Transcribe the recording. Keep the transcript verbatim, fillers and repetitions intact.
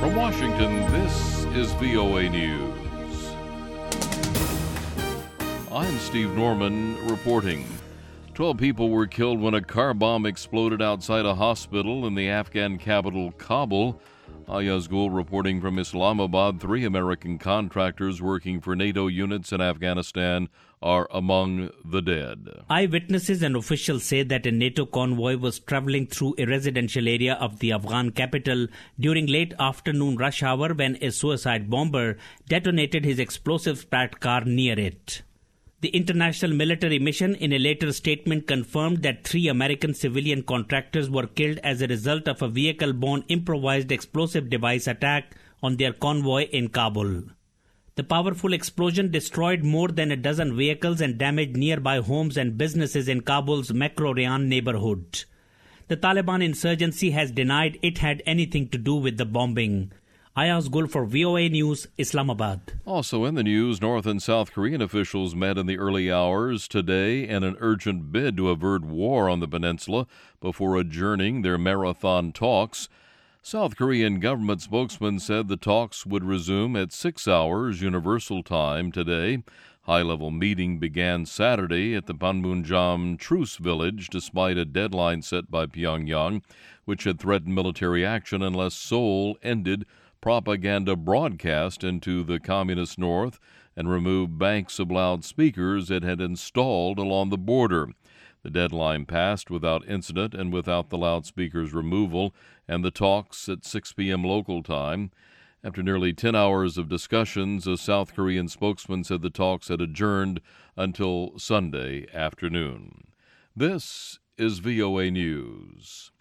From Washington, this is V O A News. I'm Steve Norman reporting. Twelve people were killed when a car bomb exploded outside a hospital in the Afghan capital, Kabul. Ayaz Gul reporting from Islamabad. Three American contractors working for NATO units in Afghanistan are among the dead. Eyewitnesses and officials say that a NATO convoy was traveling through a residential area of the Afghan capital during late afternoon rush hour when a suicide bomber detonated his explosive-packed car near it. The international military mission in a later statement confirmed that three American civilian contractors were killed as a result of a vehicle-borne improvised explosive device attack on their convoy in Kabul. The powerful explosion destroyed more than a dozen vehicles and damaged nearby homes and businesses in Kabul's Makro Rayan neighborhood. The Taliban insurgency has denied it had anything to do with the bombing. Ayaz Gul for V O A News, Islamabad. Also in the news, North and South Korean officials met in the early hours today in an urgent bid to avert war on the peninsula before adjourning their marathon talks. South Korean government spokesman said the talks would resume at six hours Universal Time today. High-level meeting began Saturday at the Panmunjom Truce Village despite a deadline set by Pyongyang, which had threatened military action unless Seoul ended propaganda broadcast into the communist north and removed banks of loudspeakers it had installed along the border. The deadline passed without incident and without the loudspeakers removal, and the talks at six p.m. local time. After nearly ten hours of discussions, a South Korean spokesman said the talks had adjourned until Sunday afternoon. This is V O A News.